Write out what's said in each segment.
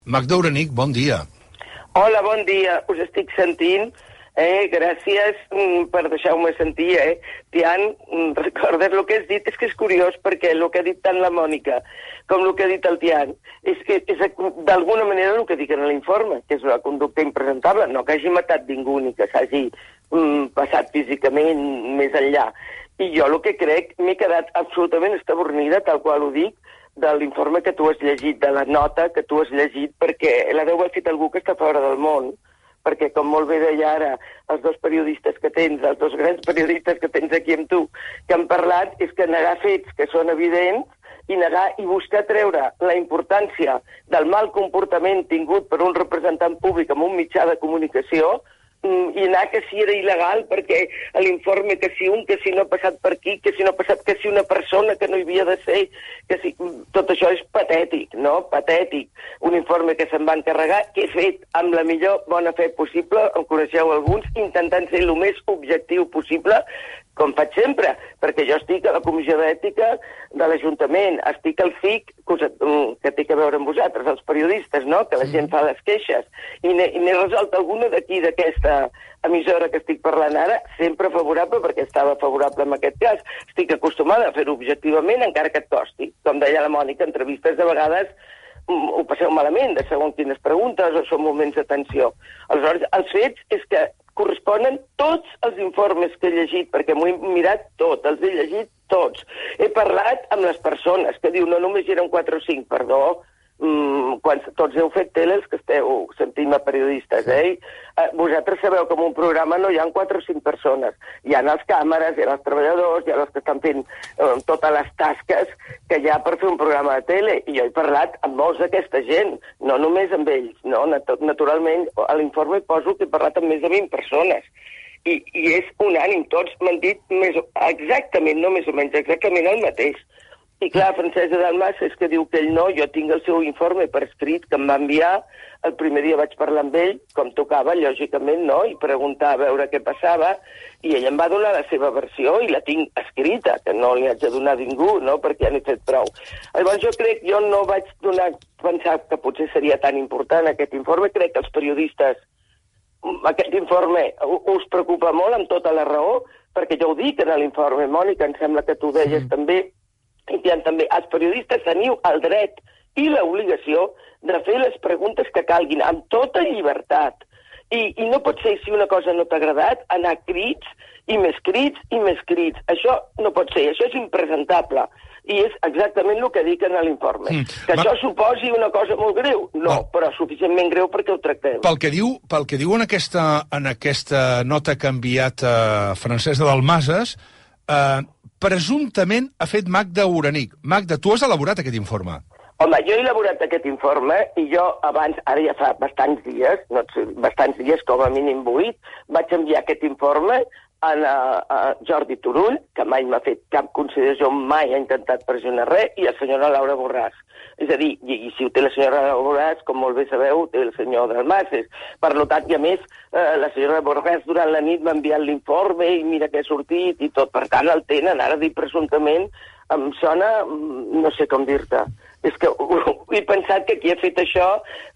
Magda Uranic, bon dia. Hola, bon dia. Us estic sentint. Gràcies per deixar-me sentir. Tian, recordes el que has dit? És que és curiós perquè el que ha dit tant la Mònica com el que ha dit el Tian és que és d'alguna manera el que diuen a l'informe, que és una conducta impresentable, no que hagi matat ningú ni que s'hagi passat físicament més enllà. I jo el que crec, m'he quedat absolutament estabornida, tal qual ho dic, de l'informe que tu has llegit, de la nota que tu has llegit, perquè la deu haver fet algú que està fora del món, perquè, com molt bé deia ara, els dos periodistes que tens, els dos grans periodistes que tens aquí amb tu, que han parlat, és que negar fets que són evidents i negar i buscar treure la importància del mal comportament tingut per un representant públic en un mitjà de comunicació i anar que si era il·legal perquè l'informe que si un, que si no ha passat per aquí, que si no ha passat, que si una persona que no hi havia de ser, que si... Tot això és patètic, no? Patètic. Un informe que se'n va encarregar, que he fet amb la millor bona fe possible, en coneixeu alguns, intentant ser el més objectiu possible, com faig sempre, perquè jo estic a la Comissió d'Ètica de l'Ajuntament, estic al FIC, que té a veure amb vosaltres, els periodistes, no?, que la gent fa les queixes, i n'he resolt alguna d'aquí, d'aquesta emissora que estic parlant ara, sempre favorable, perquè estava favorable en aquest cas. Estic acostumada a fer-ho objectivament, encara que et costi. Com deia la Mònica, entrevistes de vegades ho passeu malament, de segons quines preguntes, o són moments de tensió. Aleshores, els fets és que corresponen tots els informes que he llegit, perquè m'ho he mirat tot, els he llegit tots. He parlat amb les persones, que diu, no només eren 4 o 5, perdó, quan tots heu fet tele, els que esteu sentint-me periodistes, vosaltres sabeu que en un programa no hi ha 4 o 5 persones. Hi ha les càmeres, hi ha els treballadors, hi ha els que estan fent totes les tasques que hi ha per fer un programa de tele. I jo he parlat amb molts d'aquesta gent, no només amb ells. No? Naturalment, a l'informe poso que he parlat amb més de 20 persones. I és unànim, tots m'han dit exactament, no més o menys, exactament el mateix. I clar, Francesa Dalmas és que diu que ell no, jo tinc el seu informe per escrit que em va enviar, el primer dia vaig parlar amb ell, com tocava, lògicament, no?, i preguntar a veure què passava, i ell em va donar la seva versió i la tinc escrita, que no li haig de donar a ningú, no?, perquè ja n'he fet prou. Llavors jo no vaig pensar que potser seria tan important aquest informe, crec que els periodistes, aquest informe us preocupa molt, amb tota la raó, perquè jo ho dic en l'informe, Mònica, em sembla que tu deies també, i també els periodistes teniu el dret i l'obligació de fer les preguntes que calguin, amb tota llibertat. I no pot ser, si una cosa no t'ha agradat, anar crits i més crits i més crits. Això no pot ser, això és impresentable. I és exactament el que dic en l'informe. Que això suposi una cosa molt greu? No, però suficientment greu perquè ho tractem. Pel que diu en aquesta nota que ha enviat Francesc de Dalmases, presumptament ha fet Magda Uranic. Magda, tu has elaborat aquest informe? Home, jo he elaborat aquest informe i jo abans, ara ja fa bastants dies, com a mínim 8, vaig enviar aquest informe a Jordi Turull, que mai m'ha fet cap consideració, mai ha intentat pressionar res, i a la senyora Laura Borràs. És a dir, i si ho té la senyora Laura Borràs, com molt bé sabeu, ho té el senyor Dalmases. Per tant, i a més, la senyora Borràs durant la nit m'ha enviat l'informe i mira què ha sortit i tot. Per tant, el tenen, ara dir presumptament, em sona, no sé com dir-te. És que he pensat que qui ha fet això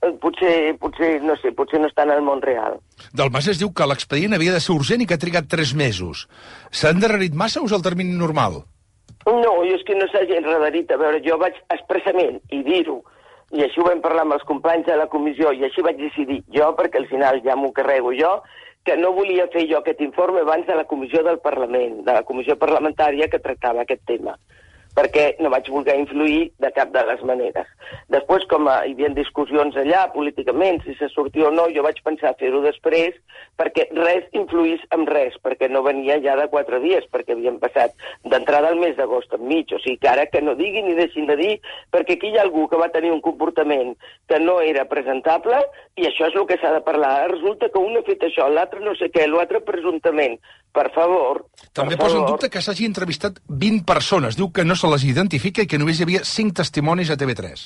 potser no està en el món real. Dalmases diu que l'expedient havia de ser urgent i que ha trigat 3 mesos. S'ha endarrerit massa o és el termini normal? No, és que no s'hagi endarrerit. A veure, jo vaig expressament i dir-ho, i així ho vam parlar amb els companys de la comissió, i així vaig decidir jo, perquè al final ja m'ho carrego jo, que no volia fer jo aquest informe abans de la comissió del Parlament, de la comissió parlamentària que tractava aquest tema, perquè no vaig voler influir de cap de les maneres. Després, com hi havia discussions allà, políticament, si se sortia o no, jo vaig pensar fer-ho després, perquè res influís en res, perquè no venia ja de 4 dies, perquè havien passat d'entrada al mes d'agost enmig, o sigui que ara que no diguin ni deixin de dir, perquè aquí hi ha algú que va tenir un comportament que no era presentable, i això és el que s'ha de parlar. Resulta que un ha fet això, l'altre no sé què, l'altre presumptament. Per favor. També posa en dubte que s'hagi entrevistat 20 persones. Diu que no se les identifica i que només hi havia 5 testimonis a TV3.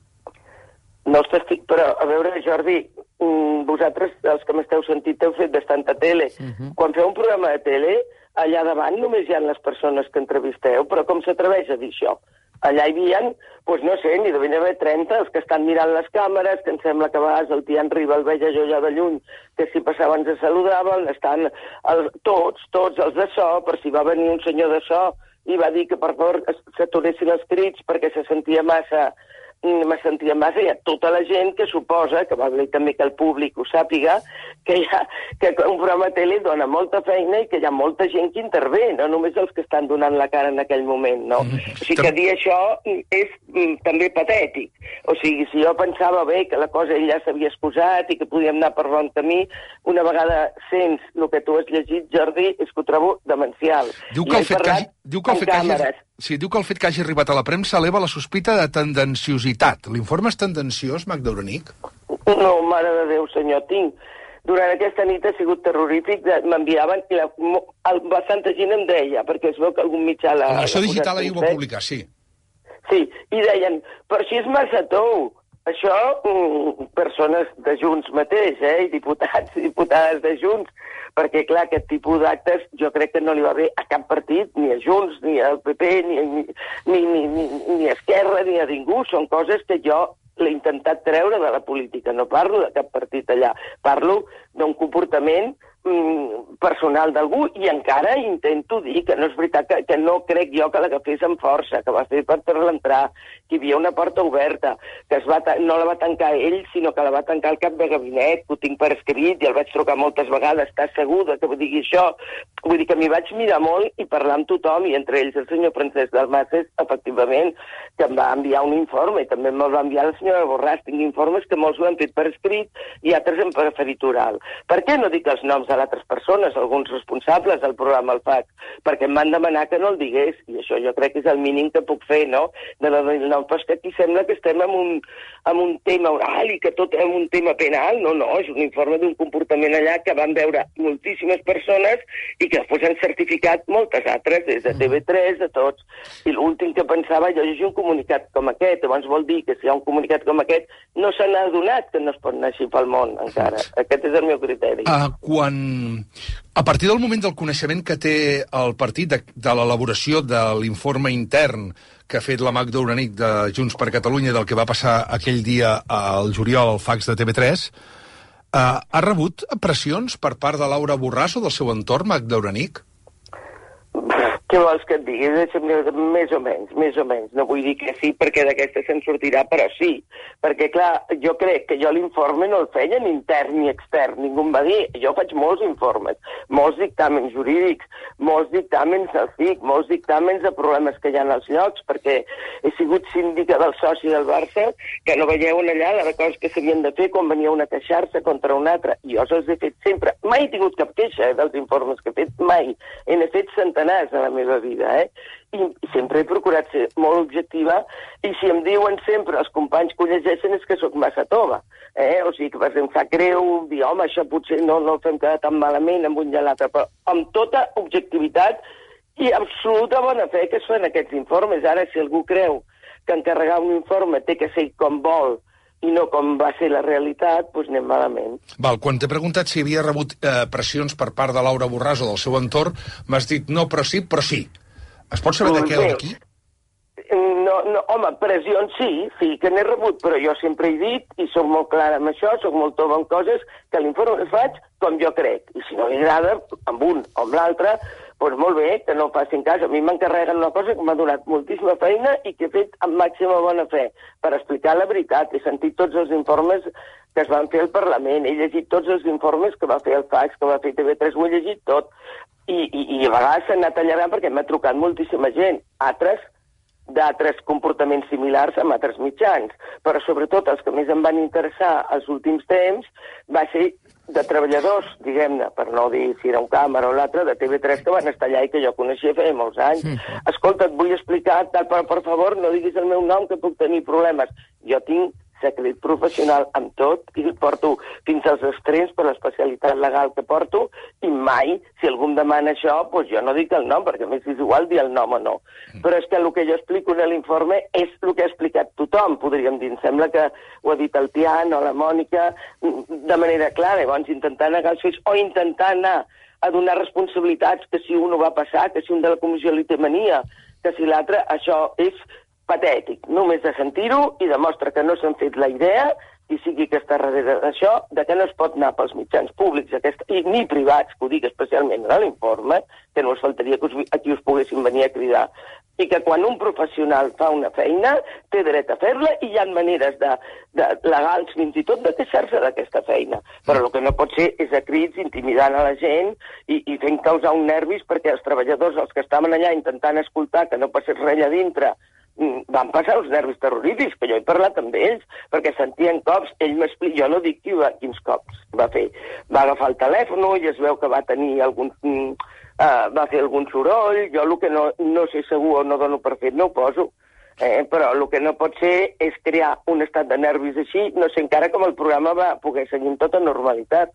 No els però, a veure, Jordi, vosaltres, els que m'esteu sentint, heu fet bastanta tele. Quan feu un programa de tele, allà davant només hi ha les persones que entrevisteu, però com s'atreveix a dir això? Allà hi havia, doncs no sé, n'hi devien haver 30, els que estan mirant les càmeres, que em sembla que a vegades el Tian Riba el veia jo ja de lluny, que si passava ens saludaven, estan tots els de so, per si va venir un senyor de so i va dir que per favor s'aturessin els crits perquè se sentia massa, hi ha tota la gent que suposa, que va bé també que el públic ho sàpiga, que un programa de tele dona molta feina i que hi ha molta gent que intervé, no només els que estan donant la cara en aquell moment, no? O sigui que dir això és també patètic. O sigui, si jo pensava bé que la cosa ell ja s'havia excusat i que podíem anar per bon camí, una vegada sents el que tu has llegit, Jordi, és que ho trobo demencial. Diu que el fet que hagi arribat a la premsa eleva la sospita de tendenciositat. L'informe és tendenciós, Magda Uranic? No, mare de Déu, senyor, tinc. Durant aquesta nit ha sigut terrorífic, m'enviaven, i bastanta gent em deia, perquè es veu que algun mitjà l'ha... La versió digital ahir ho va publicar, sí. Sí, i deien, però així és massa tou. Això, persones de Junts mateix, i diputats i diputades de Junts, perquè, clar, aquest tipus d'actes jo crec que no li va bé a cap partit, ni a Junts, ni al PP, ni a Esquerra, ni a ningú. Són coses que jo l'he intentat treure de la política. No parlo de cap partit allà. Parlo d'un comportament personal d'algú, i encara intento dir que no és veritat, que no crec jo que l'agafés amb força, que va fer per l'entrar, que hi havia una porta oberta, que no la va tancar ell, sinó que la va tancar el cap de gabinet, que ho tinc per escrit, i el vaig trucar moltes vegades, està segur que vull dir això? Vull dir que m'hi vaig mirar molt i parlar amb tothom, i entre ells el senyor Francesc Dalmases, efectivament, que em va enviar un informe, i també me'l va enviar la senyora Borràs. Tinc informes que molts ho han fet per escrit i altres en preferit oral. Per què no dic els noms de altres persones, alguns responsables del programa el faig? Perquè em van demanar que no el digués, i això jo crec que és el mínim que puc fer, no? De no, però és que aquí sembla que estem en un tema oral i que tot és un tema penal. No, és un informe d'un comportament allà que van veure moltíssimes persones i que després han certificat moltes altres, des de TV3, de tots. I l'últim que pensava, jo llegir un comunicat com aquest, llavors vol dir que si hi ha un comunicat com aquest, no se n'ha adonat que no es pot anar així pel món, encara. Aquest és el meu criteri. A partir del moment del coneixement que té el partit de l'elaboració de l'informe intern que ha fet la Magda Uranic de Junts per Catalunya del que va passar aquell dia al juliol al fax de TV3, ha rebut pressions per part de Laura Borràs o del seu entorn, Magda Uranic? Què vols que et digui? Més o menys. No vull dir que sí, perquè d'aquesta se'n sortirà, però sí. Perquè, clar, jo crec que jo l'informe no el feia ni intern ni extern. Ningú em va dir. Jo faig molts informes, molts dictàmens jurídics, molts dictàmens del FIC, molts dictàmens de problemes que hi ha als llocs, perquè he sigut síndica del soci del Barça, que no veieu allà les coses que s'havien de fer quan venia una a queixar-se contra una altra. Jo els he fet sempre. Mai he tingut cap queixa dels informes que he fet, mai. N'he fet centenars a la meva vida, i sempre he procurat ser molt objectiva, i si em diuen sempre els companys que ho llegeixen és que sóc massa tova, o sigui que em sap greu dir, home, això potser no el fem quedar tan malament amb un i l'altre, però amb tota objectivitat i absoluta bona fe que es fan aquests informes. Ara, si algú creu que encarregar un informe té que ser com vol i no com va ser la realitat, doncs anem malament. Quan t'he preguntat si havia rebut pressions per part de Laura Borràs o del seu entorn, m'has dit no, però sí, però sí. Es pot saber de què o d'aquí? No, home, pressions sí que n'he rebut, però jo sempre he dit, i soc molt clara amb això, soc molt tova en coses, que l'informe el faig com jo crec. I si no li agrada, amb un o amb l'altre, doncs molt bé, que no facin cas. A mi m'encarreguen una cosa que m'ha donat moltíssima feina i que he fet amb màxima bona fe, per explicar la veritat. He sentit tots els informes que es van fer al Parlament, he llegit tots els informes que va fer el fax, que va fer TV3, ho he llegit tot. I a vegades s'ha anat allargant perquè m'ha trucat moltíssima gent. D'altres comportaments similars amb altres mitjans, però sobretot els que més em van interessar els últims temps va ser de treballadors, diguem-ne, per no dir si era un càmera o l'altre, de TV3 que van estar allà i que jo coneixia feia molts anys. Escolta, et vull explicar, però per favor no diguis el meu nom que puc tenir problemes. Jo tinc secret professional amb tot i el porto fins als extrems per l'especialitat legal que porto i mai, si algú em demana això, doncs jo no dic el nom, perquè a més és igual dir el nom o no. Però és que el que jo explico en l'informe és el que ha explicat tothom, podríem dir. Em sembla que ho ha dit el Tian o la Mònica de manera clara, llavors intentar negar els fets o intentar anar a donar responsabilitats que si un ho va passar, que si un de la comissió li té mania, que si l'altre, això és patètic, només de sentir-ho, i demostra que no s'han fet la idea, i sigui que està darrere d'això, de que no es pot anar pels mitjans públics i ni privats, que ho dic especialment a l'informe, que no us faltaria que aquí us poguessin venir a cridar, i que quan un professional fa una feina té dret a fer-la i hi ha maneres legals fins i tot de queixar-se d'aquesta feina. Però el que no pot ser és a crits intimidant a la gent i fent causar un nervis perquè els treballadors, els que estaven allà intentant escoltar que no passés res allà dintre, van passar uns nervis terrorífics, que jo he parlat amb ells, perquè sentien cops, ell m'explica, jo no dic quins cops va fer. Va agafar el telèfon i es veu que va tenir va fer algun soroll, jo el que no sé segur o no dono per fet no ho poso, però el que no pot ser és crear un estat de nervis així, no sé encara com el programa va poder seguir amb tota normalitat.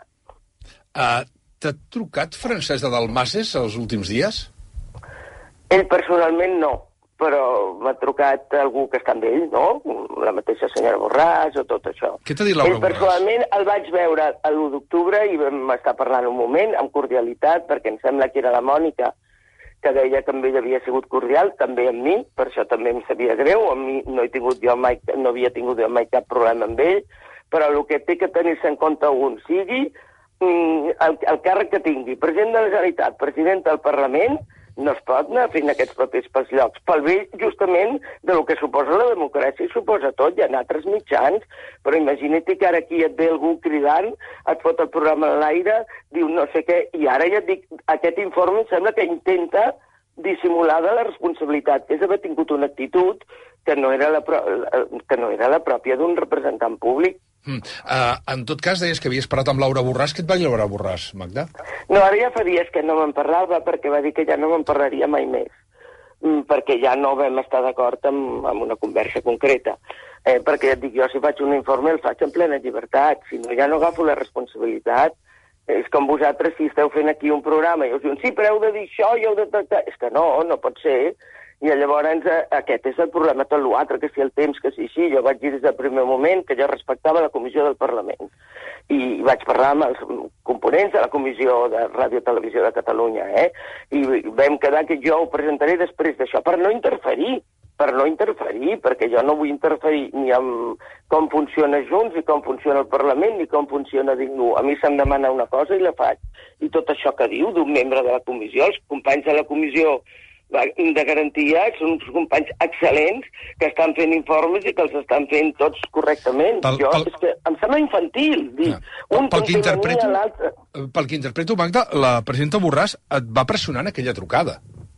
T'ha trucat Francesc de Dalmases els últims dies? Ell personalment no, però m'ha trucat algú que està amb ell, no? La mateixa senyora Borràs o tot això. Què t'ha dit Laura Borràs? Ell personalment el vaig veure l'1 d'octubre i vam estar parlant un moment, amb cordialitat, perquè em sembla que era la Mònica, que deia que amb ell havia sigut cordial, també amb mi, per això també em sabia greu, amb mi no havia tingut jo mai cap problema amb ell, però el que té que tenir-se en compte un sigui el càrrec que tingui, president de la Generalitat, president del Parlament, no es pot anar fent aquests papers pels llocs, pel bé justament del que suposa la democràcia i suposa tot, hi ha altres mitjans, però imagina't que ara aquí et ve algú cridant, et fot el programa a l'aire, diu no sé què, i ara ja et dic, aquest informe em sembla que intenta dissimular de la responsabilitat, que és haver tingut una actitud que no era la pròpia d'un representant públic. En tot cas, deies que havies parlat amb Laura Borràs. Què et va dir Laura Borràs, Magda? No, ara ja fa dies que no me'n parlava perquè va dir que ja no me'n parlaria mai més, perquè ja no vam estar d'acord amb una conversa concreta. Perquè ja et dic, jo si faig un informe el faig en plena llibertat, si no ja no agafo la responsabilitat. És com vosaltres si esteu fent aquí un programa i us diuen, sí, però heu de dir això i heu de tractar... És que no pot ser. I llavors aquest és el problema, tot l'altre, que si el temps, que si així, jo vaig dir des del primer moment que jo respectava la Comissió del Parlament i vaig parlar amb els components de la Comissió de Ràdio i Televisió de Catalunya, i vam quedar que jo ho presentaré després d'això, per no interferir, perquè jo no vull interferir ni amb com funciona Junts, ni com funciona el Parlament, ni com funciona ningú. A mi se'm demana una cosa i la faig. I tot això que diu d'un membre de la comissió, els companys de la comissió de garantia són uns companys excel·lents que estan fent informes i que els estan fent tots correctament. És que em sembla infantil dir pel que interpreto, Magda, la presidenta Borràs et va pressionar en aquella trucada.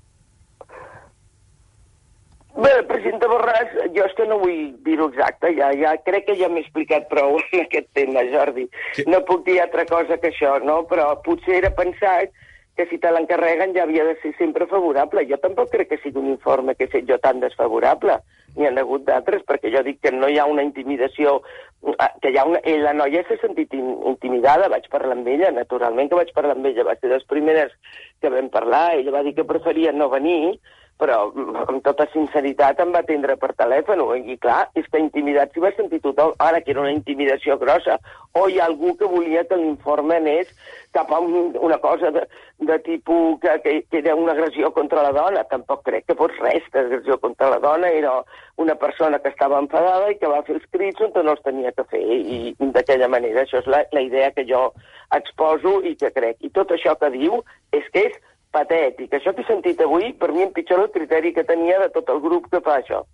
Bé, la presidenta Borràs, jo és que no vull dir-ho exacte, ja crec que ja m'he explicat prou en aquest tema, Jordi. No puc dir altra cosa que això, no? Però potser era pensat que si te l'encarreguen ja havia de ser sempre favorable. Jo tampoc crec que sigui un informe que he fet jo tan desfavorable. N'hi ha hagut d'altres, perquè jo dic que no hi ha una intimidació, que hi ha la noia s'ha sentit intimidada, vaig parlar amb ella, naturalment que vaig parlar amb ella, va ser de les primeres que vam parlar, ella va dir que preferia no venir, però amb tota sinceritat em va atendre per telèfon, i clar, és que intimidat s'hi va sentir tothom, ara que era una intimidació grossa, o hi ha algú que volia que l'informe anés cap a una cosa de tipus que era una agressió contra la dona. Tampoc crec que fos res d'agressió contra la dona, era una persona que estava enfadada i que va fer els crits on no els tenia que fer, i d'aquella manera. Això és la idea que jo exposo i que crec. I tot això que diu és que és patètic. Això que he sentit avui, per mi empitjora el criteri que tenia de tot el grup que fa això.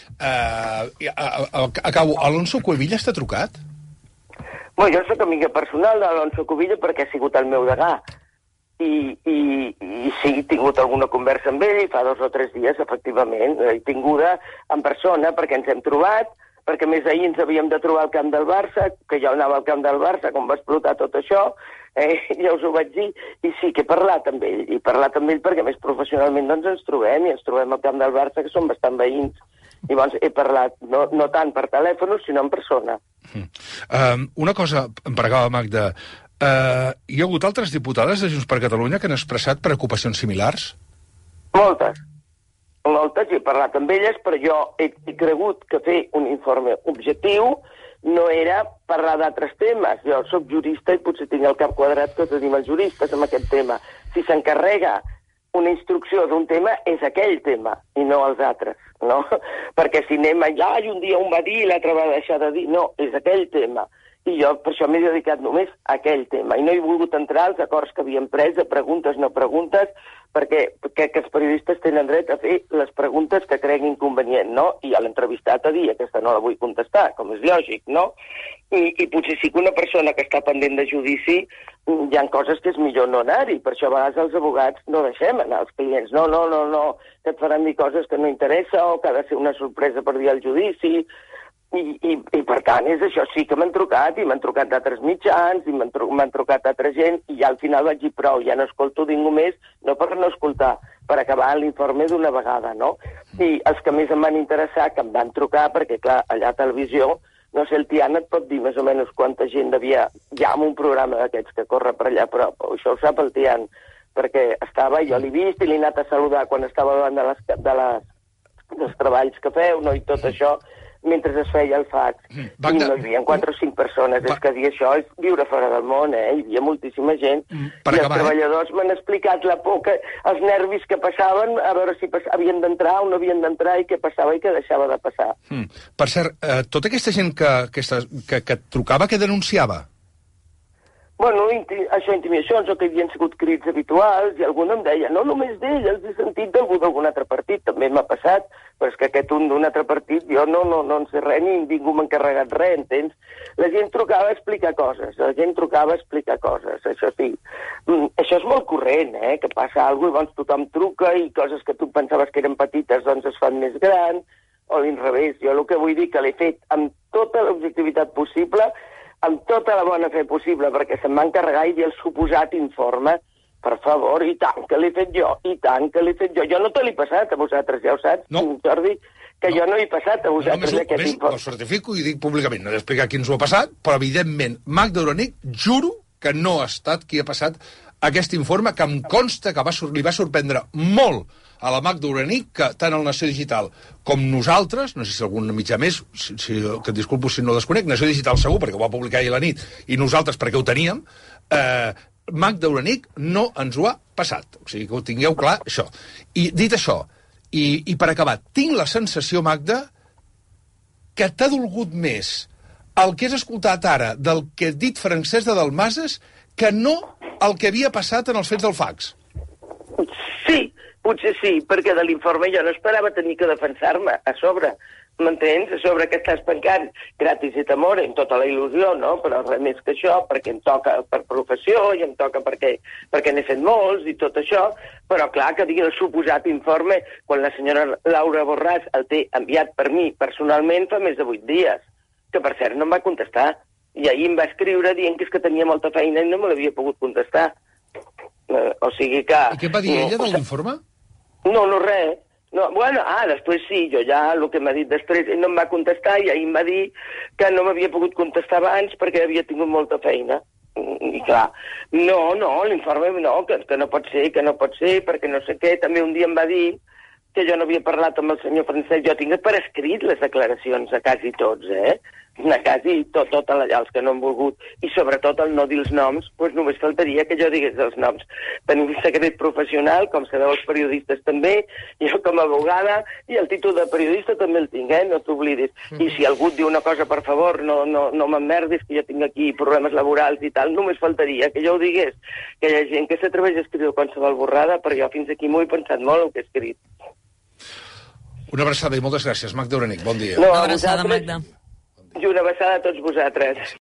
Acabo. Alonso Cuevillas t'ha trucat? Bé, jo soc amiga personal d'Alonso Cuevillas perquè ha sigut el meu degà. I sí, he tingut alguna conversa amb ell, fa 2 o 3 dies, efectivament. He tinguda en persona perquè ens hem trobat, perquè més ahir ens havíem de trobar al camp del Barça, que jo anava al camp del Barça quan va explotar tot això, ja us ho vaig dir, i sí que he parlat amb ell, perquè més professionalment doncs ens trobem, i ens trobem al camp del Barça, que som bastant veïns, i llavors he parlat no tant per telèfon, sinó en persona. Una cosa, per acabar, Magda, hi ha hagut altres diputades de Junts per Catalunya que han expressat preocupacions similars? Moltes, i he parlat amb elles, però jo he cregut que fer un informe objectiu no era parlar d'altres temes. Jo soc jurista i potser tinc el cap quadrat que tenim els juristes amb aquest tema. Si s'encarrega una instrucció d'un tema, és aquell tema, i no els altres. no? Perquè si anem allà i un dia un va dir i l'altre va deixar de dir, no, és aquell tema. I jo per això m'he dedicat només a aquell tema. I no he volgut entrar als acords que havíem pres, de preguntes, no preguntes, perquè els periodistes tenen dret a fer les preguntes que creguin convenient, no? I a l'entrevistat a dir, aquesta no la vull contestar, com és lògic, no? I potser sí que una persona que està pendent de judici hi ha coses que és millor no anar-hi. Per això a vegades els advocats no deixem anar als clients. No, que et faran dir coses que no interessa o que ha de ser una sorpresa per dir al judici. I per tant, és això, sí que m'han trucat, i m'han trucat d'altres mitjans, i m'han trucat d'altra gent, i ja al final vaig dir prou, ja no escolto ningú més, no per no escoltar, per acabar l'informe d'una vegada, no? I els que més em van interessar, que em van trucar, perquè clar, allà a televisió, no sé, el Tiana et pot dir més o menys quanta gent devia, ja amb un programa d'aquests que corre per allà a prop, això ho sap el Tian, perquè estava, jo l'he vist i l'he anat a saludar quan estava davant dels treballs que feu, no?, i tot això, mentre es feia el fax. I no hi havia 4 o 5 persones. És que dir això és viure fora del món, Hi havia moltíssima gent. I els treballadors m'han explicat la por, els nervis que passaven, a veure si havien d'entrar o no havien d'entrar, i què passava i què deixava de passar. Per cert, tota aquesta gent que trucava, què denunciava? Bueno, això, intimidacions, o que havien sigut crits habituals, i algun em deia, no només d'ell, els he sentit d'algun altre partit, també m'ha passat, però és que aquest un d'un altre partit, jo no en sé res, ni ningú m'ha encarregat res, entens? La gent trucava a explicar coses, això sí. Això és molt corrent, que passa alguna cosa, i llavors tothom truca, i coses que tu pensaves que eren petites, doncs es fan més grans, o a l'inrevés. Jo el que vull dir que l'he fet amb tota l'objectivitat possible, amb tota la bona fe possible, perquè se'm va encarregar i dir el suposat informe. Per favor, i tant que l'he fet jo, Jo no te l'he passat a vosaltres, ja ho saps, Jordi, que jo no he passat a vosaltres aquest informe. Ho certifico i dic públicament, no he d'explicar qui ens ho ha passat, però evidentment, Magda Uranic, juro que no ha estat qui ha passat aquest informe, que em consta que li va sorprendre molt a la Magda Uranic, que tant el Nació Digital com nosaltres, no sé si algun mitjà més, que et disculpo si no desconec, Nació Digital segur, perquè ho va publicar ahir a la nit, i nosaltres perquè ho teníem, Magda Uranic no ens ho ha passat. O sigui, que ho tingueu clar, això. I dit això, i per acabar, tinc la sensació, Magda, que t'ha dolgut més el que has escoltat ara del que ha dit Francesc de Dalmases que no el que havia passat en els fets del fax. Sí, potser sí, perquè de l'informe jo no esperava tenir que defensar-me a sobre, m'entens? A sobre que estàs pencant gratis i t'amore, amb tota la il·lusió, no? Però res més que això, perquè em toca per professió i em toca perquè n'he fet molts i tot això, però clar, que digui el suposat informe quan la senyora Laura Borràs el té enviat per mi personalment fa més de 8 dies, que per cert no em va contestar, i ahir em va escriure dient que és que tenia molta feina i no me l'havia pogut contestar. O sigui que... I què va dir ella de l'informe? No, res. No, bueno, després sí, jo ja, el que m'ha dit després, no em va contestar i ahir em va dir que no m'havia pogut contestar abans perquè havia tingut molta feina. I clar, no, l'informe no, que no pot ser, perquè no sé què. També un dia em va dir que jo no havia parlat amb el senyor Francesc. Jo tinc per escrit les declaracions a quasi tots, a quasi tot allà, els que no han volgut, i sobretot el no dir els noms, doncs només faltaria que jo digués els noms. Tenim un secret professional, com sabeu els periodistes també, jo com a abogada, i el títol de periodista també el tinc, no t'oblidis. I si algú et diu una cosa, per favor, no m'emmerdis, que jo tinc aquí problemes laborals i tal, només faltaria que jo ho digués. Que hi ha gent que s'atreveix a escriure qualsevol borrada, però jo fins aquí m'ho he pensat molt, el que he escrit. Una abraçada i moltes gràcies, Magda Uranic. Bon dia. Una abraçada, Magda. I una abraçada a tots vosaltres.